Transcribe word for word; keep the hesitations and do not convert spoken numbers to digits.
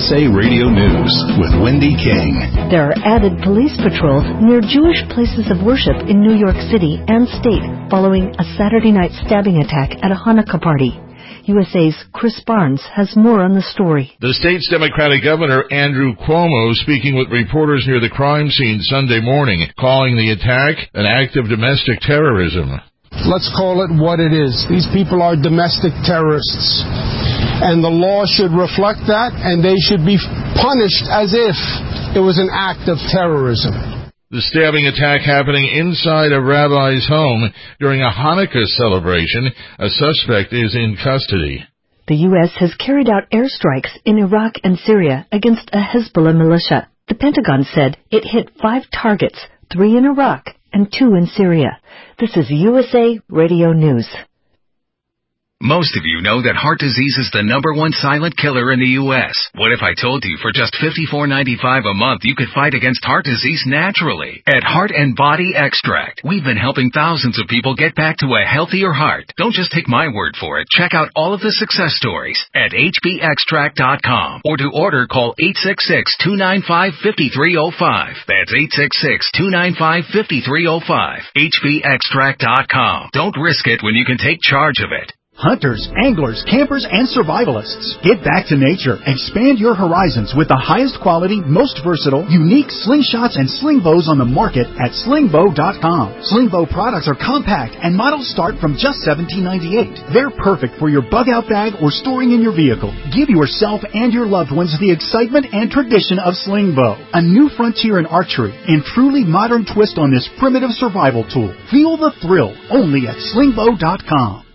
S A Radio News with Wendy King. There are added police patrols near Jewish places of worship in New York City and state following a Saturday night stabbing attack at a Hanukkah party. U S A's Chris Barnes has more on the story. The state's Democratic Governor Andrew Cuomo speaking with reporters near the crime scene Sunday morning, calling the attack an act of domestic terrorism. Let's call it what it is. These people are domestic terrorists. And the law should reflect that, and they should be punished as if it was an act of terrorism. The stabbing attack happening inside a rabbi's home during a Hanukkah celebration. A suspect is in custody. The U S has carried out airstrikes in Iraq and Syria against a Hezbollah militia. The Pentagon said it hit five targets, three in Iraq and two in Syria. This is U S A Radio News. Most of you know that heart disease is the number one silent killer in the U S What if I told you for just fifty-four ninety-five a month you could fight against heart disease naturally? At Heart and Body Extract, we've been helping thousands of people get back to a healthier heart. Don't just take my word for it. Check out all of the success stories at H B extract dot com, or to order, call eight six six, two nine five, five three zero five. That's eight six six, two nine five, five three zero five. H B extract dot com. Don't risk it when you can take charge of it. Hunters, anglers, campers, and survivalists. Get back to nature. Expand your horizons with the highest quality, most versatile, unique slingshots and sling bows on the market at sling bow dot com. Sling bow products are compact and models start from just seventeen ninety-eight. They're perfect for your bug out bag or storing in your vehicle. Give yourself and your loved ones the excitement and tradition of sling bow. A new frontier in archery and truly modern twist on this primitive survival tool. Feel the thrill only at sling bow dot com.